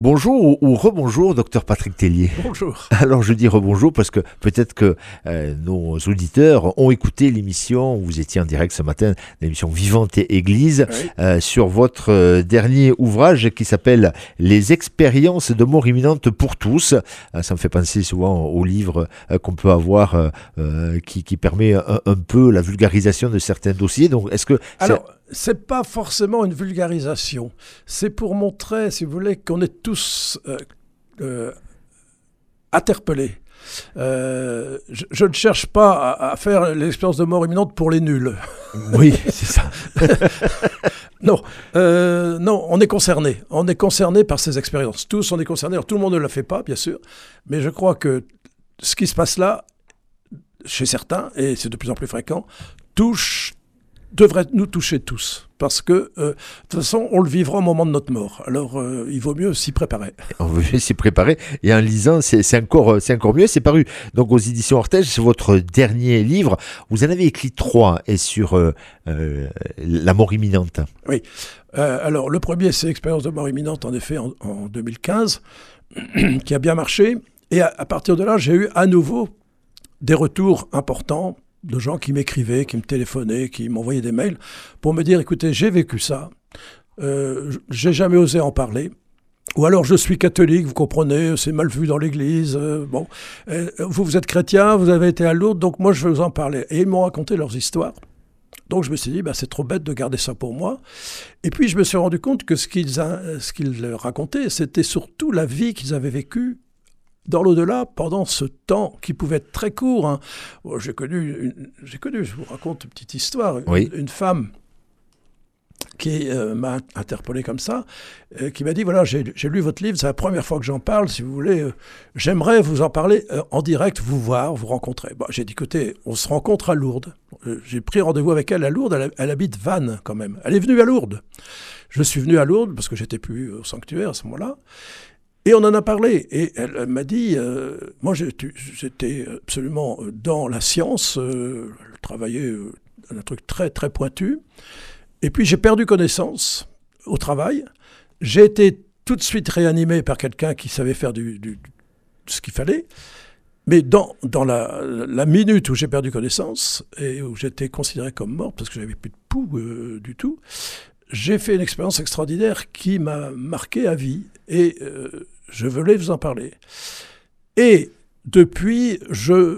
Bonjour ou rebonjour, docteur Patrick Tellier. Bonjour. Alors je dis rebonjour parce que peut-être que nos auditeurs ont écouté l'émission, vous étiez en direct ce matin, l'émission Vivante et Église, Oui. sur votre dernier ouvrage qui s'appelle Les expériences de mort imminente pour tous. Ça me fait penser souvent au livre qu'on peut avoir qui permet un peu la vulgarisation de certains dossiers. Donc est-ce que... Alors, c'est pas forcément une vulgarisation. C'est pour montrer, si vous voulez, qu'on est tous interpellés. Je ne cherche pas à faire l'expérience de mort imminente pour les nuls. Oui, c'est ça. Non, non, on est concerné. On est concerné par ces expériences. Tous, on est concernés. Alors, tout le monde ne la fait pas, bien sûr. Mais je crois que ce qui se passe là, chez certains, et c'est de plus en plus fréquent, devrait nous toucher tous. Parce que, de toute façon, on le vivra au moment de notre mort. Alors, il vaut mieux s'y préparer. On veut s'y préparer. Et en lisant, c'est encore mieux. C'est paru donc aux éditions Ortège. C'est votre dernier livre. Vous en avez écrit 3 et sur la mort imminente. Oui. Alors, le premier, c'est Expérience de mort imminente, en effet, en 2015, qui a bien marché. Et à partir de là, j'ai eu à nouveau des retours importants de gens qui m'écrivaient, qui me téléphonaient, qui m'envoyaient des mails pour me dire, écoutez, j'ai vécu ça, j'ai jamais osé en parler, ou alors je suis catholique, vous comprenez, c'est mal vu dans l'église, vous êtes chrétien, vous avez été à Lourdes, donc moi je vais vous en parler. Et ils m'ont raconté leurs histoires. Donc je me suis dit, c'est trop bête de garder ça pour moi. Et puis je me suis rendu compte que ce qu'ils racontaient, c'était surtout la vie qu'ils avaient vécue dans l'au-delà, pendant ce temps qui pouvait être très court. Hein. J'ai connu, je vous raconte une petite histoire, une femme qui m'a interpellé comme ça, qui m'a dit, voilà, j'ai lu votre livre, c'est la première fois que j'en parle, si vous voulez, j'aimerais vous en parler en direct, vous voir, vous rencontrer. J'ai dit, écoutez, on se rencontre à Lourdes. J'ai pris rendez-vous avec elle à Lourdes, elle habite Vannes quand même. Elle est venue à Lourdes. Je suis venu à Lourdes parce que j'étais plus au sanctuaire à ce moment-là. Et on en a parlé, et elle m'a dit, moi j'étais absolument dans la science, je travaillais un truc très très pointu, et puis j'ai perdu connaissance au travail, j'ai été tout de suite réanimé par quelqu'un qui savait faire ce qu'il fallait, mais dans la minute où j'ai perdu connaissance, et où j'étais considéré comme mort, parce que j'avais plus de pouls du tout, j'ai fait une expérience extraordinaire qui m'a marqué à vie, et je voulais vous en parler. Et depuis, je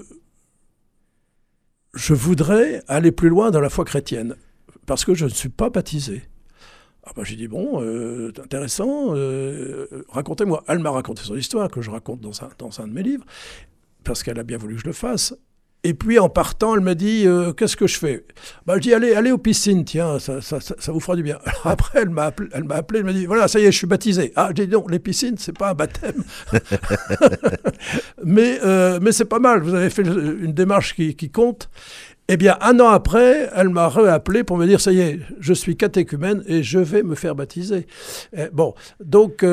voudrais aller plus loin dans la foi chrétienne, parce que je ne suis pas baptisé. J'ai dit, c'est intéressant, racontez-moi. Elle m'a raconté son histoire, que je raconte dans un de mes livres, parce qu'elle a bien voulu que je le fasse. Et puis, en partant, elle m'a dit, qu'est-ce que je fais ? Je dis, allez aux piscines, tiens, ça vous fera du bien. Alors après, elle m'a appelé, elle m'a dit, voilà, ça y est, je suis baptisé. J'ai dit, non, les piscines, c'est pas un baptême. mais c'est pas mal, vous avez fait une démarche qui compte. Eh bien, 1 an après, elle m'a réappelé pour me dire, ça y est, je suis catéchumène et je vais me faire baptiser. Donc,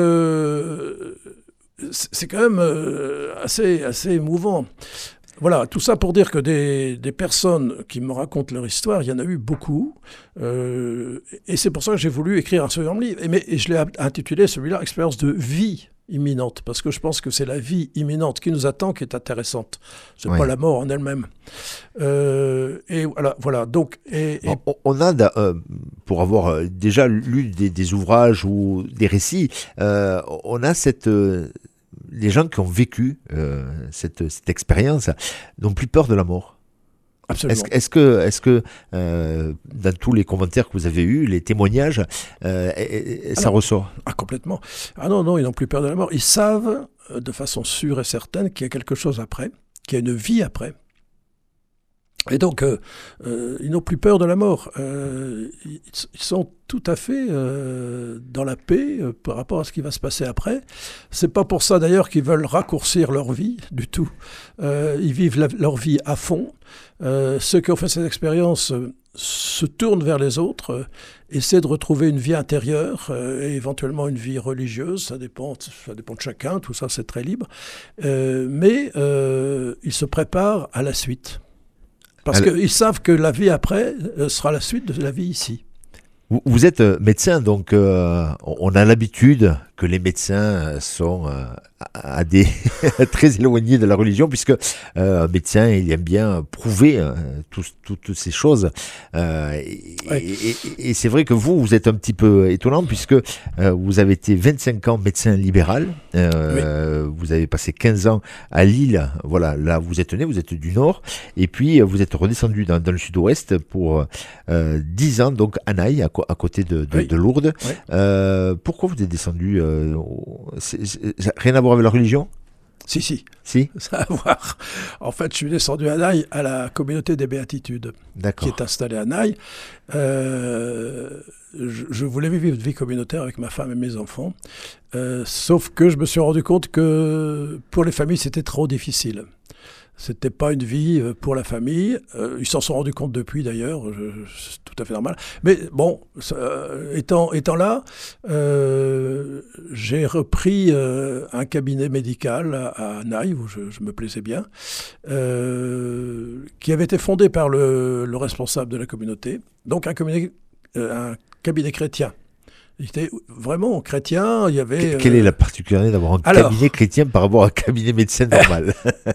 c'est quand même assez émouvant. Voilà, tout ça pour dire que des personnes qui me racontent leur histoire, il y en a eu beaucoup. Et c'est pour ça que j'ai voulu écrire un second livre. Et je l'ai intitulé celui-là « Expérience de vie imminente », parce que je pense que c'est la vie imminente qui nous attend qui est intéressante. Ce n'est pas la mort en elle-même. Et voilà. Donc, on a, pour avoir déjà lu des ouvrages ou des récits, on a les gens qui ont vécu cette expérience n'ont plus peur de la mort. Absolument. Est-ce que dans tous les commentaires que vous avez eus, les témoignages, ça ressort ? Complètement. Non, ils n'ont plus peur de la mort. Ils savent de façon sûre et certaine qu'il y a quelque chose après, qu'il y a une vie après. Et donc, ils n'ont plus peur de la mort. Ils sont tout à fait dans la paix par rapport à ce qui va se passer après. C'est pas pour ça d'ailleurs qu'ils veulent raccourcir leur vie du tout. Ils vivent leur vie à fond. Ceux qui ont fait cette expérience se tournent vers les autres, essaient de retrouver une vie intérieure et éventuellement une vie religieuse. Ça dépend de chacun. Tout ça, c'est très libre. Mais ils se préparent à la suite. Parce qu'ils savent que la vie après sera la suite de la vie ici. Vous êtes médecin, donc on a l'habitude que les médecins sont à des très éloignés de la religion, puisque un médecin, il aime bien prouver toutes ces choses. Et c'est vrai que vous êtes un petit peu étonnant, puisque vous avez été 25 ans médecin libéral, vous avez passé 15 ans à Lille, voilà, là vous êtes né, vous êtes du Nord, et puis vous êtes redescendu dans le Sud-Ouest pour 10 ans, donc à Naï, à côté de Lourdes. Pourquoi vous êtes descendu rien à voir avec la religion? Si. Ça a à voir. En fait, je suis descendu à Naï, à la communauté des Béatitudes, qui est installée à Naï. Je voulais vivre une vie communautaire avec ma femme et mes enfants, sauf que je me suis rendu compte que pour les familles, c'était trop difficile. C'était pas une vie pour la famille. Ils s'en sont rendus compte depuis, d'ailleurs. C'est tout à fait normal. Mais bon, étant là, j'ai repris un cabinet médical à Naï, où je me plaisais bien, qui avait été fondé par le responsable de la communauté. Donc un cabinet chrétien. Il était vraiment chrétien. Il y avait. Quelle est la particularité d'avoir un cabinet chrétien par rapport à un cabinet médecin normal?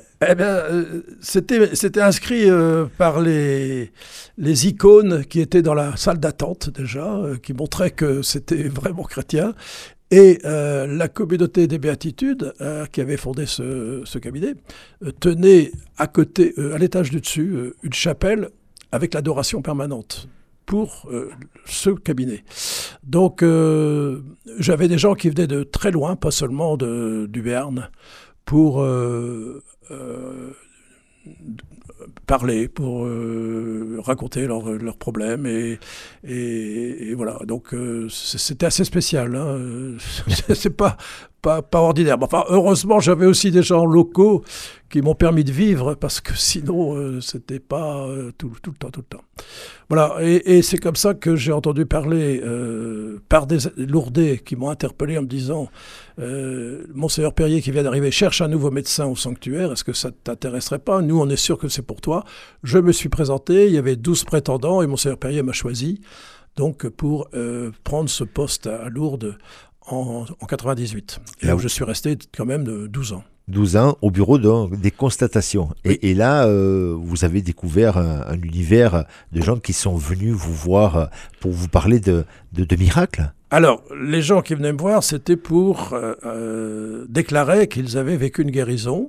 C'était inscrit par les icônes qui étaient dans la salle d'attente déjà, qui montraient que c'était vraiment chrétien. Et la communauté des Béatitudes, qui avait fondé ce cabinet, tenait à côté, à l'étage du dessus, une chapelle avec l'adoration permanente pour ce cabinet. Donc, j'avais des gens qui venaient de très loin, pas seulement du Béarn, pour parler, pour raconter leurs problèmes. Et voilà, donc c'était assez spécial. Hein. C'est pas ordinaire. Enfin, heureusement, j'avais aussi des gens locaux qui m'ont permis de vivre, parce que sinon, c'était pas tout le temps. Voilà, et c'est comme ça que j'ai entendu parler par des Lourdais qui m'ont interpellé en me disant Monseigneur Perrier qui vient d'arriver cherche un nouveau médecin au sanctuaire, est-ce que ça ne t'intéresserait pas? Nous, on est sûr que c'est pour toi. Je me suis présenté, il y avait 12 prétendants et Monseigneur Perrier m'a choisi donc pour prendre ce poste à Lourdes en 98. Et là où je suis resté quand même de 12 ans. 12 ans au bureau des constatations. Oui. Et là, vous avez découvert un univers de gens qui sont venus vous voir pour vous parler de miracles. Alors, les gens qui venaient me voir, c'était pour déclarer qu'ils avaient vécu une guérison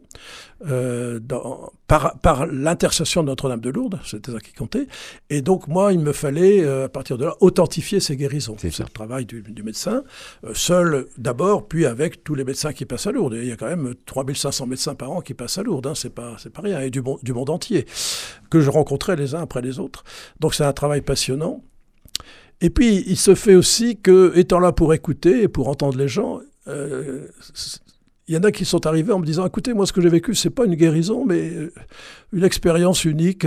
par l'intercession de Notre-Dame de Lourdes, c'était ça qui comptait. Et donc, moi, il me fallait, à partir de là, authentifier ces guérisons. C'est le travail du médecin, seul d'abord, puis avec tous les médecins qui passent à Lourdes. Et il y a quand même 3500 médecins par an qui passent à Lourdes, hein, c'est pas rien, et du monde entier, que je rencontrais les uns après les autres. Donc, c'est un travail passionnant. Et puis, il se fait aussi que, étant là pour écouter et pour entendre les gens, il y en a qui sont arrivés en me disant « Écoutez, moi, ce que j'ai vécu, c'est pas une guérison, mais une expérience unique.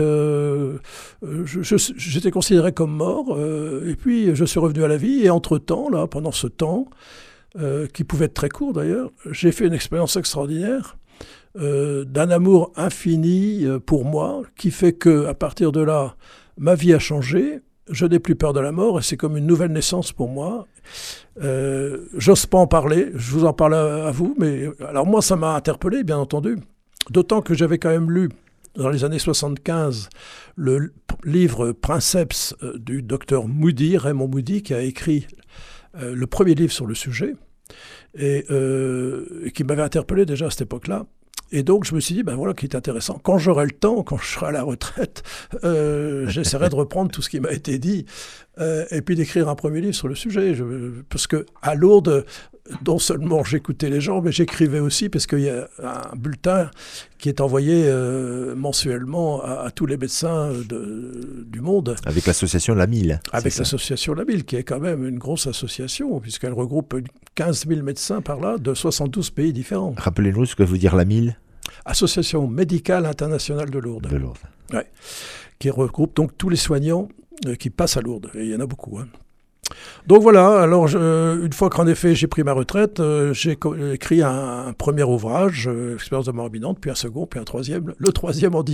J'étais considéré comme mort, et puis je suis revenu à la vie. Et entre-temps, là, pendant ce temps, qui pouvait être très court d'ailleurs, j'ai fait une expérience extraordinaire d'un amour infini pour moi, qui fait qu'à partir de là, ma vie a changé. Je n'ai plus peur de la mort et c'est comme une nouvelle naissance pour moi. J'ose pas en parler, je vous en parle à vous, mais alors moi ça m'a interpellé bien entendu, d'autant que j'avais quand même lu dans les années 75 le livre Princeps du docteur Moody, Raymond Moody, qui a écrit le premier livre sur le sujet et qui m'avait interpellé déjà à cette époque-là. Et donc, je me suis dit, ben voilà, qui est intéressant. Quand j'aurai le temps, quand je serai à la retraite, j'essaierai de reprendre tout ce qui m'a été dit et puis d'écrire un premier livre sur le sujet. Parce qu'à Lourdes, non seulement j'écoutais les gens, mais j'écrivais aussi parce qu'il y a un bulletin qui est envoyé mensuellement à tous les médecins du monde. Avec l'association La Mille. Avec l'association La Mille, qui est quand même une grosse association, puisqu'elle regroupe 15 000 médecins par là, de 72 pays différents. Rappelez-nous ce que veut dire La Mille. Association médicale internationale de Lourdes. De Lourdes. Ouais. Qui regroupe donc tous les soignants qui passent à Lourdes. Et il y en a beaucoup. Hein. Donc voilà, alors une fois qu'en effet j'ai pris ma retraite, j'ai écrit un premier ouvrage, Expérience de mort imminente, puis un second, puis un troisième, le troisième en 10 ans.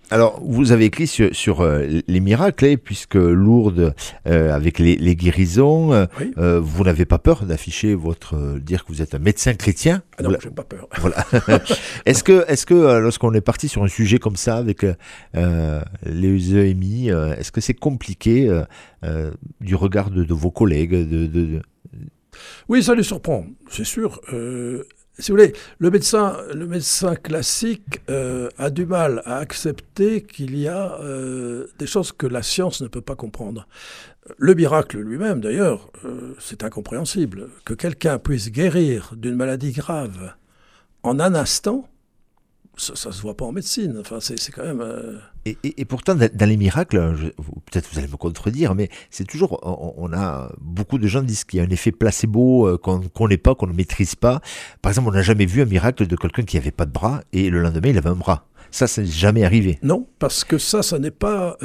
Alors, vous avez écrit sur les miracles, puisque Lourdes, avec les guérisons, Oui. vous n'avez pas peur d'afficher dire que vous êtes un médecin chrétien? Ah non, j'ai pas peur. Voilà. Est-ce que lorsqu'on est parti sur un sujet comme ça avec les EMI, est-ce que c'est compliqué du regard de vos collègues? Oui, ça les surprend, c'est sûr. Si vous voulez, le médecin classique a du mal à accepter qu'il y a des choses que la science ne peut pas comprendre. Le miracle lui-même, d'ailleurs, c'est incompréhensible. Que quelqu'un puisse guérir d'une maladie grave en un instant, ça ne se voit pas en médecine. Enfin, c'est quand même... Et pourtant, dans les miracles, peut-être vous allez me contredire, mais c'est toujours, on a beaucoup de gens disent qu'il y a un effet placebo qu'on n'est pas, qu'on ne maîtrise pas. Par exemple, on n'a jamais vu un miracle de quelqu'un qui n'avait pas de bras et le lendemain il avait un bras. Ça n'est jamais arrivé. Non, parce que ça n'est pas...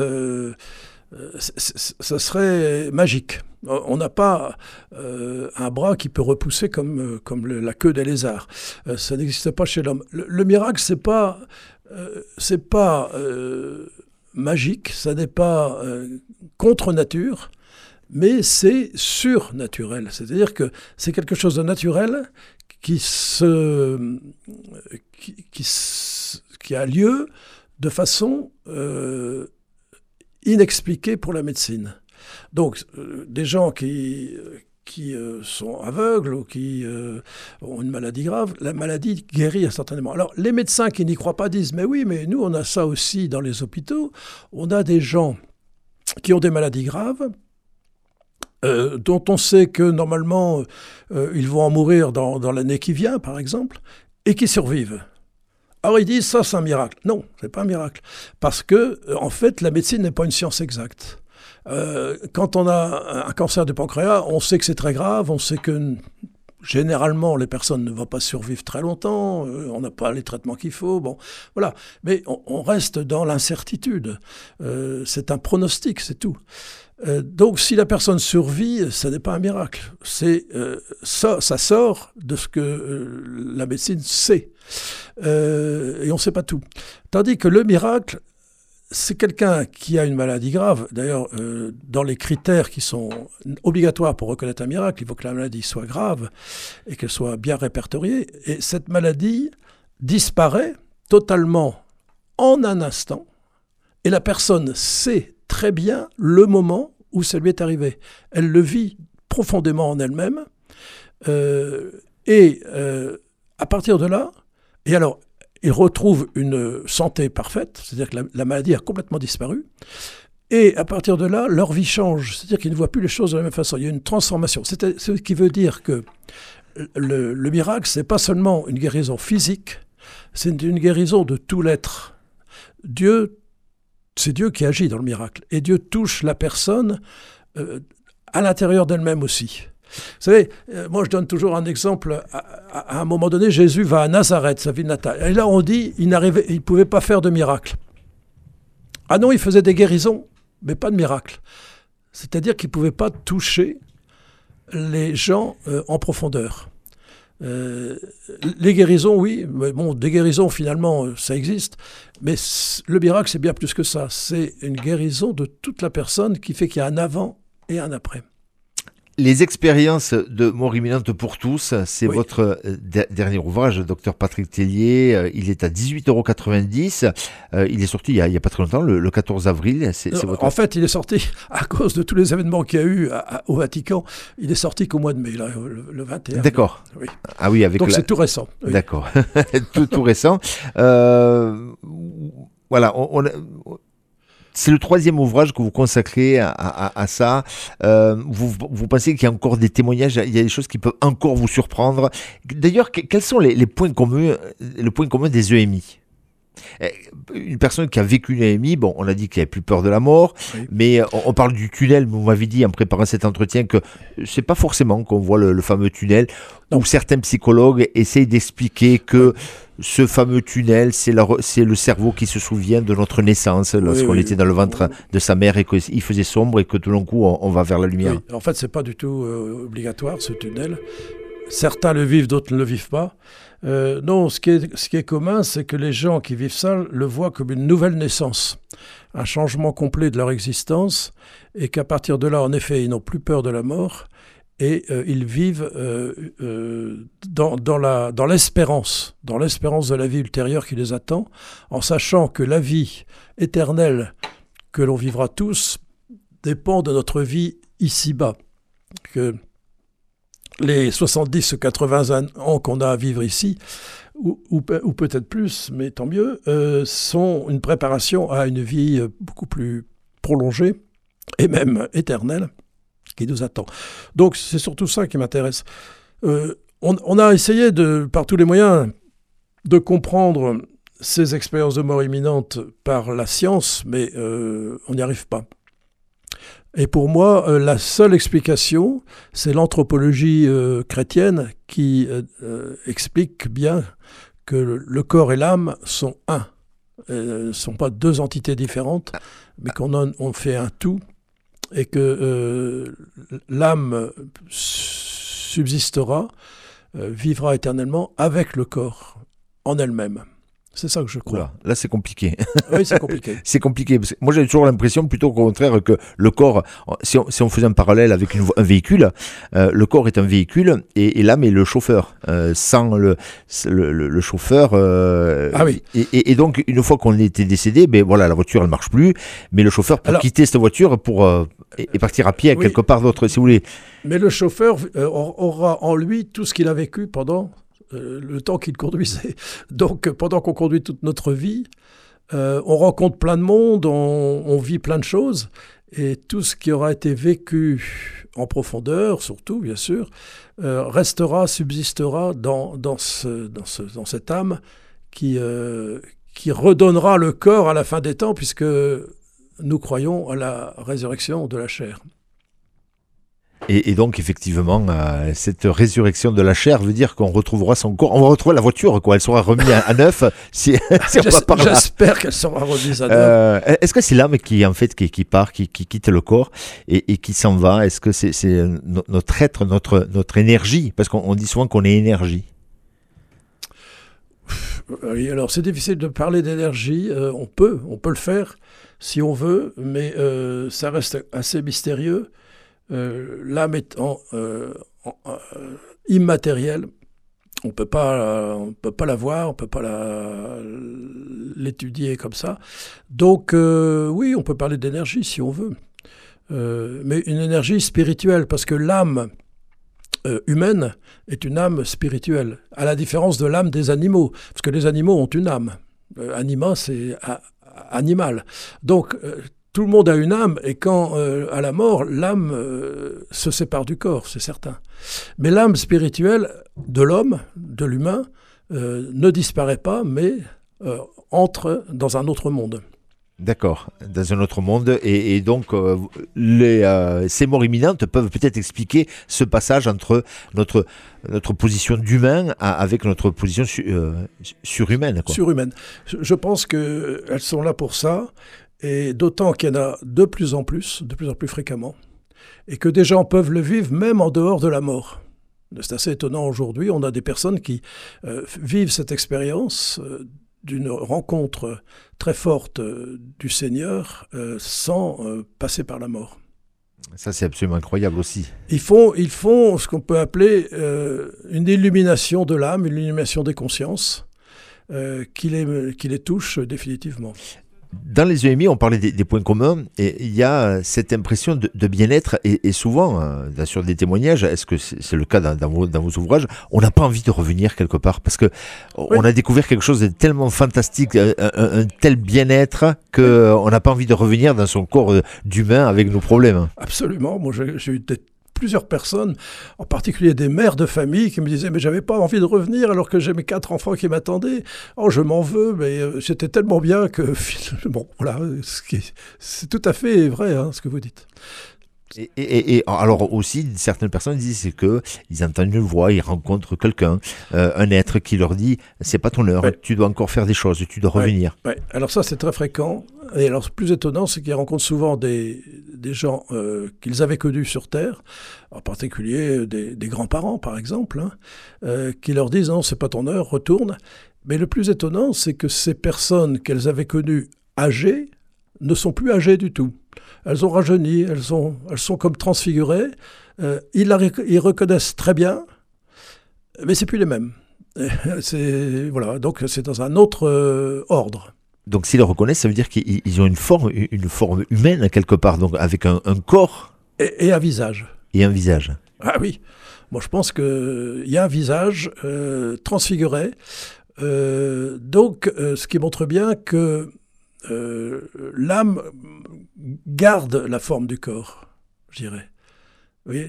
ça serait magique. On n'a pas un bras qui peut repousser comme la queue des lézards. Ça n'existe pas chez l'homme. Le miracle, c'est pas magique, ça n'est pas contre nature, mais c'est surnaturel. C'est-à-dire que c'est quelque chose de naturel qui a lieu de façon inexpliquée pour la médecine. Donc, des gens qui sont aveugles ou qui ont une maladie grave, la maladie guérit instantanément. Alors, les médecins qui n'y croient pas disent « Mais oui, mais nous, on a ça aussi dans les hôpitaux. On a des gens qui ont des maladies graves, dont on sait que, normalement, ils vont en mourir dans l'année qui vient, par exemple, et qui survivent. » Alors ils disent ça c'est un miracle. Non, c'est pas un miracle. Parce que, en fait, la médecine n'est pas une science exacte. Quand on a un cancer du pancréas, on sait que c'est très grave, on sait que généralement les personnes ne vont pas survivre très longtemps, on n'a pas les traitements qu'il faut, bon, voilà. Mais on reste dans l'incertitude. C'est un pronostic, c'est tout. Donc si la personne survit, ça n'est pas un miracle. Ça sort de ce que la médecine sait. Et on ne sait pas tout. Tandis que le miracle, c'est quelqu'un qui a une maladie grave. D'ailleurs, dans les critères qui sont obligatoires pour reconnaître un miracle, il faut que la maladie soit grave et qu'elle soit bien répertoriée. Et cette maladie disparaît totalement en un instant. Et la personne sait très bien le moment où ça lui est arrivé. Elle le vit profondément en elle-même. À partir de là, et alors, ils retrouvent une santé parfaite, c'est-à-dire que la maladie a complètement disparu. Et à partir de là, leur vie change, c'est-à-dire qu'ils ne voient plus les choses de la même façon. Il y a une transformation. C'est ce qui veut dire que le miracle, ce n'est pas seulement une guérison physique, c'est une guérison de tout l'être. C'est Dieu qui agit dans le miracle. Et Dieu touche la personne à l'intérieur d'elle-même aussi. Vous savez, moi je donne toujours un exemple. À un moment donné, Jésus va à Nazareth, sa ville natale. Et là, on dit il ne pouvait pas faire de miracle. Ah non, il faisait des guérisons, mais pas de miracle. C'est-à-dire qu'il ne pouvait pas toucher les gens en profondeur. Les guérisons, oui, mais bon, des guérisons, finalement, ça existe. Mais le miracle, c'est bien plus que ça. C'est une guérison de toute la personne qui fait qu'il y a un avant et un après. Les expériences de mort imminente pour tous, c'est votre dernier ouvrage, Dr Patrick Tellier. Il est à 18,90 €. Il est sorti il y a pas très longtemps, le 14 avril. En fait, il est sorti à cause de tous les événements qu'il y a eu au Vatican. Il est sorti qu'au mois de mai, là, le 21. D'accord. Oui. Ah oui, donc c'est tout récent. Oui. D'accord. tout récent. Voilà. C'est le troisième ouvrage que vous consacrez à ça. Vous pensez qu'il y a encore des témoignages, il y a des choses qui peuvent encore vous surprendre. D'ailleurs, quels sont les points communs, des EMI ? Une personne qui a vécu une EMI, bon, on a dit qu'il n'y avait plus peur de la mort, oui. Mais on parle du tunnel. Vous m'avez dit en préparant cet entretien que c'est pas forcément qu'on voit le fameux tunnel, où certains psychologues essayent d'expliquer que ce fameux tunnel, c'est le cerveau qui se souvient de notre naissance lorsqu'on était dans le ventre de sa mère et qu'il faisait sombre et que tout d'un coup on va vers la lumière. Oui. En fait, c'est pas du tout obligatoire ce tunnel. certains le vivent, d'autres ne le vivent pas. Non, ce qui est commun, c'est que les gens qui vivent ça le voient comme une nouvelle naissance, un changement complet de leur existence, et qu'à partir de là, en effet, ils n'ont plus peur de la mort, et ils vivent dans l'espérance de la vie ultérieure qui les attend, en sachant que la vie éternelle que l'on vivra tous dépend de notre vie ici-bas, que les 70 ou 80 ans qu'on a à vivre ici, ou peut-être plus, mais tant mieux, sont une préparation à une vie beaucoup plus prolongée, et même éternelle, qui nous attend. Donc c'est surtout ça qui m'intéresse. On a essayé par tous les moyens de comprendre ces expériences de mort imminente par la science, mais on n'y arrive pas. Et pour moi, la seule explication, c'est l'anthropologie chrétienne qui explique bien que le corps et l'âme sont un. Ne sont pas deux entités différentes, mais on fait un tout, et que l'âme subsistera, vivra éternellement avec le corps en elle-même. C'est ça que je crois. Oula, là, c'est compliqué. Oui, c'est compliqué. C'est compliqué. Parce que moi, j'ai toujours l'impression, plutôt au contraire, que le corps, si on faisait un parallèle avec un véhicule, le corps est un véhicule et l'âme est le chauffeur. Sans le chauffeur. Ah oui. Et donc, une fois qu'on était décédé, ben voilà, la voiture, elle marche plus. Mais le chauffeur peut quitter cette voiture et partir à pied quelque part d'autre, si vous voulez. Mais le chauffeur aura en lui tout ce qu'il a vécu pendant le temps qu'il conduisait. Donc, pendant qu'on conduit toute notre vie, on rencontre plein de monde, on vit plein de choses, et tout ce qui aura été vécu en profondeur, surtout, bien sûr, subsistera dans cette âme qui redonnera le corps à la fin des temps, puisque nous croyons à la résurrection de la chair. Et donc, effectivement, cette résurrection de la chair veut dire qu'on retrouvera son corps. On va retrouver la voiture, quoi. Elle sera remise à neuf. Si on va par là. J'espère qu'elle sera remise à neuf. Est-ce que c'est l'âme qui part, qui quitte le corps et qui s'en va? Est-ce que c'est notre être, notre énergie? Parce qu'on dit souvent qu'on est énergie. Oui, alors c'est difficile de parler d'énergie. On peut le faire si on veut, mais ça reste assez mystérieux. L'âme étant immatérielle, on peut pas la voir, on peut pas l'étudier comme ça. Donc oui, on peut parler d'énergie si on veut, mais une énergie spirituelle, parce que l'âme humaine est une âme spirituelle, à la différence de l'âme des animaux, parce que les animaux ont une âme. Anima, c'est animal. Donc tout le monde a une âme, et quand, à la mort, l'âme se sépare du corps, c'est certain. Mais l'âme spirituelle de l'homme, de l'humain, ne disparaît pas, mais entre dans un autre monde. D'accord, dans un autre monde. Et donc, ces morts imminentes peuvent peut-être expliquer ce passage entre notre position d'humain avec notre position surhumaine, quoi. Surhumaine. Je pense qu'elles sont là pour ça. Et d'autant qu'il y en a de plus en plus fréquemment, et que des gens peuvent le vivre même en dehors de la mort. C'est assez étonnant aujourd'hui, on a des personnes qui vivent cette expérience d'une rencontre très forte du Seigneur sans passer par la mort. Ça, c'est absolument incroyable aussi. Ils font ce qu'on peut appeler une illumination de l'âme, une illumination des consciences qui les touche définitivement. Dans les EMI, on parlait des points communs, et il y a cette impression de bien-être, et souvent, sur des témoignages, est-ce que c'est le cas dans vos ouvrages, on n'a pas envie de revenir quelque part, parce que on a découvert quelque chose de tellement fantastique, un tel bien-être, qu'on n'a pas envie de revenir dans son corps d'humain avec nos problèmes. Absolument, moi j'ai eu plusieurs personnes, en particulier des mères de famille, qui me disaient « mais j'avais pas envie de revenir alors que j'ai mes 4 enfants qui m'attendaient. Oh, je m'en veux, mais j'étais tellement bien que... » Bon, voilà, c'est tout à fait vrai, hein, ce que vous dites. Et alors aussi, certaines personnes disent qu'ils entendent une voix, ils rencontrent quelqu'un, un être qui leur dit « c'est pas ton heure, tu dois encore faire des choses, tu dois revenir ». Alors ça, c'est très fréquent. Et alors, plus étonnant, c'est qu'ils rencontrent souvent des des gens qu'ils avaient connus sur Terre, en particulier des grands-parents par exemple, qui leur disent non, c'est pas ton heure, retourne. Mais le plus étonnant, c'est que ces personnes qu'elles avaient connues âgées ne sont plus âgées du tout. Elles ont rajeuni, elles sont comme transfigurées. Ils reconnaissent très bien, mais c'est plus les mêmes. Voilà, donc c'est dans un autre ordre. Donc s'ils le reconnaissent, ça veut dire qu'ils ont une forme humaine quelque part, donc avec un corps et un visage. Et un visage. Ah oui, moi je pense qu'il y a un visage transfiguré, donc ce qui montre bien que l'âme garde la forme du corps, je dirais. Oui,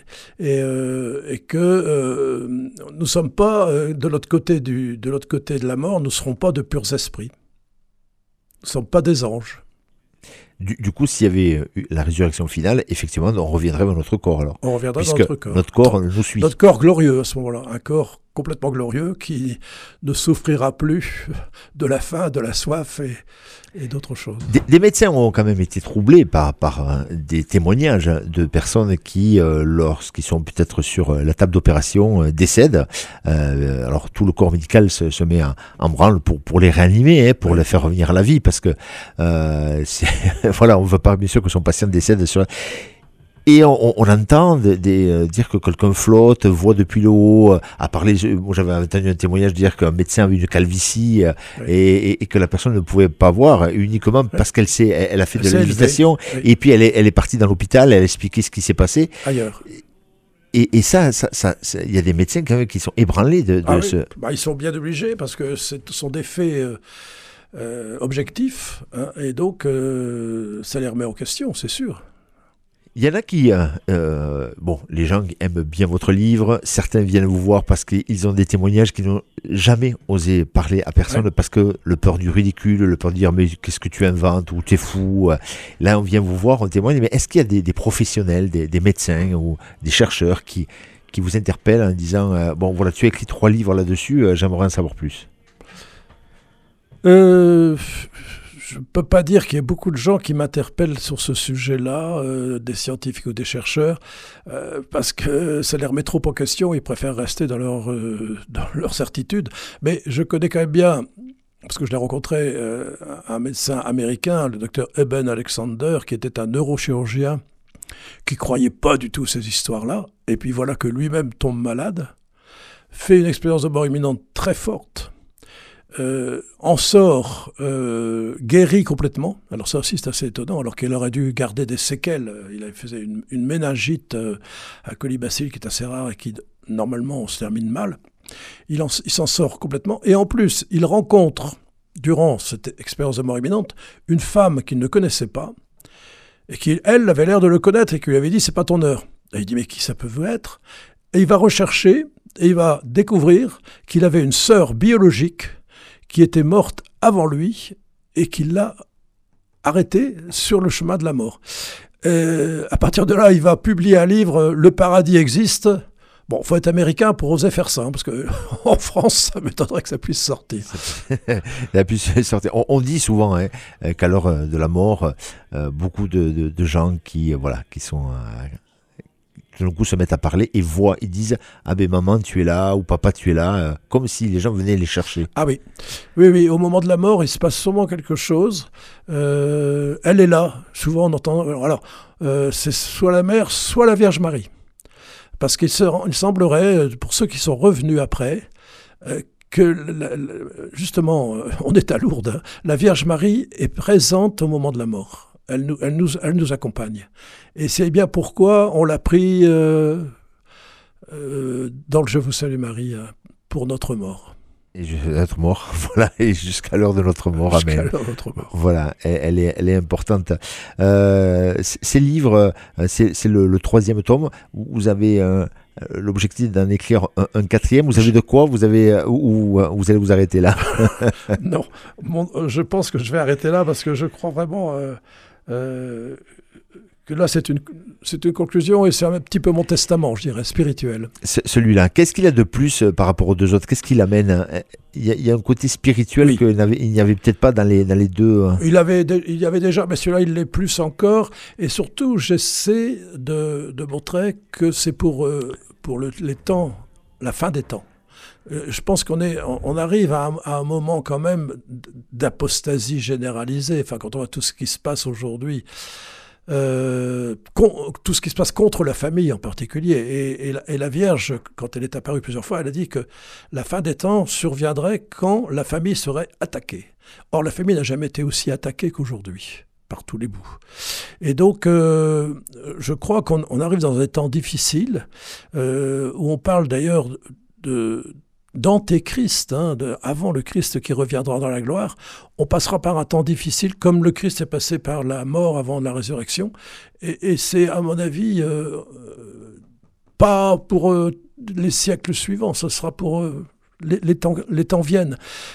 et que nous ne sommes pas de l'autre côté de la mort, nous ne serons pas de purs esprits. Nous ne sommes pas des anges. Du coup, s'il y avait la résurrection finale, effectivement, on reviendrait dans notre corps alors. On reviendrait dans notre corps. Notre corps nous suit. Notre corps glorieux à ce moment-là, un corps complètement glorieux qui ne souffrira plus de la faim, de la soif et d'autres choses. Des médecins ont quand même été troublés par des témoignages de personnes qui, lorsqu'ils sont peut-être sur la table d'opération, décèdent. Alors tout le corps médical se met en branle pour les réanimer, pour les faire revenir à la vie, parce que voilà, on ne veut pas bien sûr que son patient décède sur. Et on entend dire que quelqu'un flotte, voit depuis le haut, à parler. Moi, j'avais entendu un témoignage dire qu'un médecin avait une calvitie et que la personne ne pouvait pas voir uniquement parce qu'elle a fait de la lévitation. Et puis elle est partie dans l'hôpital, elle a expliqué ce qui s'est passé. Ailleurs. Et ça, il y a des médecins quand même qui sont ébranlés de ce. Ils sont bien obligés parce que ce sont des faits objectifs, hein, et donc ça les remet en question, c'est sûr. Il y en a qui, les gens aiment bien votre livre, certains viennent vous voir parce qu'ils ont des témoignages qu'ils n'ont jamais osé parler à personne, parce que le peur du ridicule, le peur de dire mais qu'est-ce que tu inventes ou t'es fou. Là on vient vous voir, on témoigne, mais est-ce qu'il y a des professionnels, des médecins ou des chercheurs qui vous interpellent en disant voilà, tu as écrit 3 livres là-dessus, j'aimerais en savoir plus? Je ne peux pas dire qu'il y ait beaucoup de gens qui m'interpellent sur ce sujet-là, des scientifiques ou des chercheurs, parce que ça les remet trop en question, ils préfèrent rester dans leur certitude. Mais je connais quand même bien, parce que je l'ai rencontré, un médecin américain, le docteur Eben Alexander, qui était un neurochirurgien, qui ne croyait pas du tout ces histoires-là, et puis voilà que lui-même tombe malade, fait une expérience de mort imminente très forte, en sort guéri complètement. Alors ça aussi c'est assez étonnant, alors qu'il aurait dû garder des séquelles. Il faisait une méningite à colibacille qui est assez rare et qui normalement se termine mal. Il s'en sort complètement, et en plus il rencontre durant cette expérience de mort imminente une femme qu'il ne connaissait pas et qui, elle, avait l'air de le connaître et qui lui avait dit c'est pas ton heure. Et il dit mais qui ça peut être? Et il va rechercher et il va découvrir qu'il avait une sœur biologique qui était morte avant lui et qui l'a arrêté sur le chemin de la mort. À partir de là, il va publier un livre, Le paradis existe. Bon, il faut être américain pour oser faire ça, parce qu'en France, ça m'étonnerait que ça puisse sortir. Ça puisse sortir. On dit souvent qu'à l'heure de la mort, beaucoup de gens qui sont... tout d'un coup se mettent à parler et voient, ils disent « Ah ben maman tu es là » ou « Papa tu es là », comme si les gens venaient les chercher. Ah oui, au moment de la mort, il se passe sûrement quelque chose. Elle est là, souvent on entend... Alors, c'est soit la mère, soit la Vierge Marie. Parce qu'il semblerait, pour ceux qui sont revenus après, que justement, on est à Lourdes, hein, la Vierge Marie est présente au moment de la mort. Elle nous accompagne. Et c'est bien pourquoi on l'a pris dans le Je vous salue Marie pour notre mort. Et notre mort, voilà, et jusqu'à l'heure de notre mort, amen. Jusqu'à l'heure de notre mort. Voilà, elle est importante. Ces livres, c'est le 3e tome. Vous avez l'objectif d'en écrire un 4e. Vous avez de quoi? Vous avez ou vous allez vous arrêter là? Non, je pense que je vais arrêter là parce que je crois vraiment que là, c'est une conclusion et c'est un petit peu mon testament, je dirais, spirituel. Celui-là, qu'est-ce qu'il a de plus par rapport aux deux autres? Qu'est-ce qu'il amène? Il y a un côté spirituel qu'il n'y avait peut-être pas dans les deux. Il y avait déjà, mais celui-là, il l'est plus encore. Et surtout, j'essaie de montrer que c'est pour les temps, la fin des temps. Je pense on arrive à un moment quand même d'apostasie généralisée. Enfin, quand on voit tout ce qui se passe aujourd'hui, tout ce qui se passe contre la famille en particulier. Et la Vierge, quand elle est apparue plusieurs fois, elle a dit que la fin des temps surviendrait quand la famille serait attaquée. Or, la famille n'a jamais été aussi attaquée qu'aujourd'hui, par tous les bouts. Et donc, je crois qu'on arrive dans des temps difficiles, où on parle d'ailleurs d'antéchrist, avant le Christ qui reviendra dans la gloire. On passera par un temps difficile, comme le Christ est passé par la mort avant la résurrection. Et c'est, à mon avis, pas pour les siècles suivants, ce sera pour les temps viennent.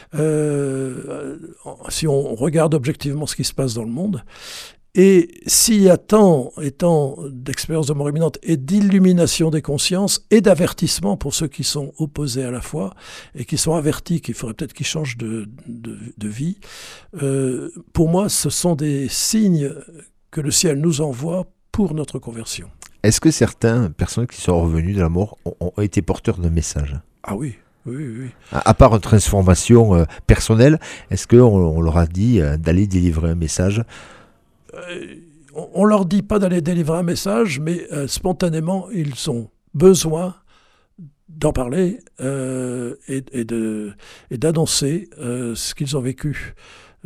Si on regarde objectivement ce qui se passe dans le monde, et s'il y a tant d'expériences de mort imminente et d'illumination des consciences et d'avertissement pour ceux qui sont opposés à la foi et qui sont avertis qu'il faudrait peut-être qu'ils changent de vie, pour moi, ce sont des signes que le ciel nous envoie pour notre conversion. Est-ce que certaines personnes qui sont revenues de la mort ont été porteurs d'un message? Ah oui. Oui. À part une transformation personnelle, est-ce qu'on leur a dit d'aller délivrer un message? On leur dit pas d'aller délivrer un message, mais spontanément, ils ont besoin d'en parler et d'annoncer ce qu'ils ont vécu.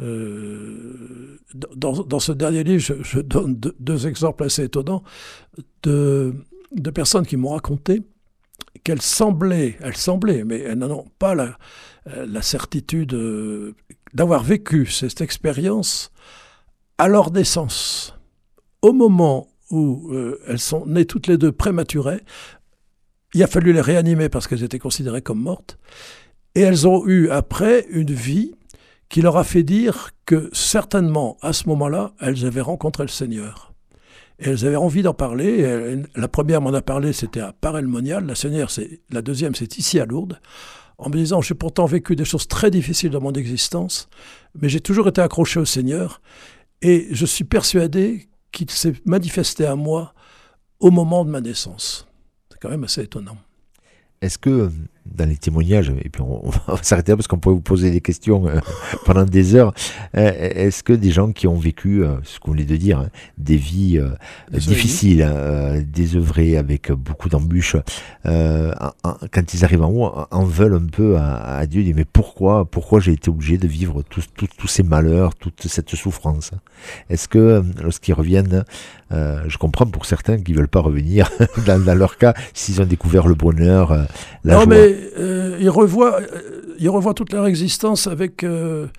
Dans ce dernier livre, je donne deux exemples assez étonnants de personnes qui m'ont raconté qu'elles semblaient, mais elles n'en ont pas la certitude d'avoir vécu cette expérience à leur naissance. Au moment où elles sont nées toutes les deux prématurées, il a fallu les réanimer parce qu'elles étaient considérées comme mortes, et elles ont eu après une vie qui leur a fait dire que certainement, à ce moment-là, elles avaient rencontré le Seigneur. Et elles avaient envie d'en parler. La première m'en a parlé, c'était à Paray-le-Monial. La deuxième, c'est ici à Lourdes, en me disant, j'ai pourtant vécu des choses très difficiles dans mon existence, mais j'ai toujours été accroché au Seigneur, et je suis persuadé qu'il s'est manifesté à moi au moment de ma naissance. C'est quand même assez étonnant. Est-ce que dans les témoignages, et puis on va s'arrêter là parce qu'on pourrait vous poser des questions pendant des heures, est-ce que des gens qui ont vécu, ce qu'on venait de dire, des vies difficiles, désœuvrées, avec beaucoup d'embûches, quand ils arrivent en haut, en veulent un peu à Dieu, disent mais pourquoi j'ai été obligé de vivre tous ces malheurs, toute cette souffrance? Est-ce que lorsqu'ils reviennent, je comprends pour certains qui ne veulent pas revenir, dans leur cas, s'ils ont découvert le bonheur, la joie. Mais ils revoient toute leur existence avec le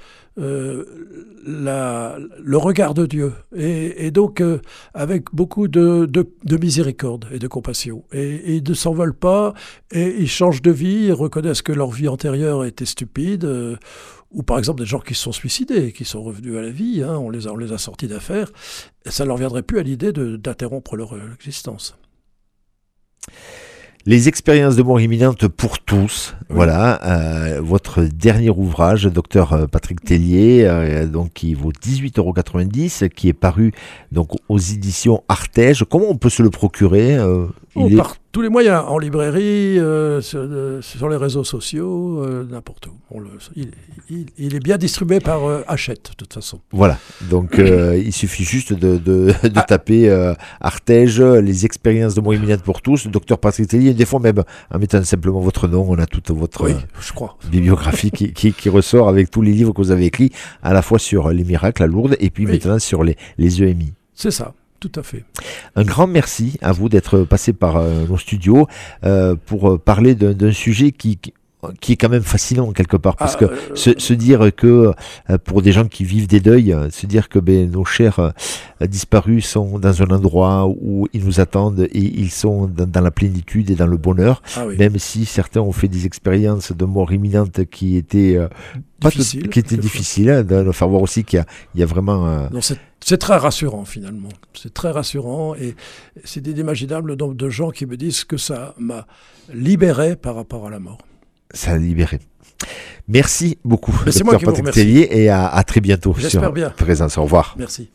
regard de Dieu et donc avec beaucoup de miséricorde et de compassion. Et ils ne s'en veulent pas et ils changent de vie, ils reconnaissent que leur vie antérieure était stupide. Ou par exemple des gens qui se sont suicidés, qui sont revenus à la vie, on les a sortis d'affaires, ça ne leur viendrait plus à l'idée d'interrompre leur existence. Les expériences de mort imminente pour tous, oui. Voilà, votre dernier ouvrage, Dr Patrick Tellier, donc qui vaut 18,90 €, qui est paru donc aux éditions Artege. Comment on peut se le procurer? Par tous les moyens, en librairie, sur les réseaux sociaux, n'importe où. Il est bien distribué par Hachette, de toute façon. Voilà, donc il suffit juste de taper Artege, les expériences de mort imminente pour tous, Dr Patrick Tellier, des fois même en mettant simplement votre nom, on a toute votre bibliographie qui ressort avec tous les livres que vous avez écrits, à la fois sur les miracles à Lourdes et puis maintenant sur les EMI. C'est ça. Tout à fait. Un grand merci à vous d'être passé par nos studios pour parler d'un sujet qui est quand même fascinant quelque part, parce que se dire que pour des gens qui vivent des deuils, se dire que nos chers disparus sont dans un endroit où ils nous attendent et ils sont dans la plénitude et dans le bonheur, même si certains ont fait des expériences de mort imminente qui étaient difficiles, de faire voir aussi qu'il y a vraiment c'est très rassurant finalement. C'est très rassurant et c'est inimaginable le nombre de gens qui me disent que ça m'a libéré par rapport à la mort. Ça a libéré. Merci beaucoup, Mais c'est moi qui vous Patrick remercie. Tellier, et à très bientôt. J'espère sur bien. Présence. Au revoir. Merci.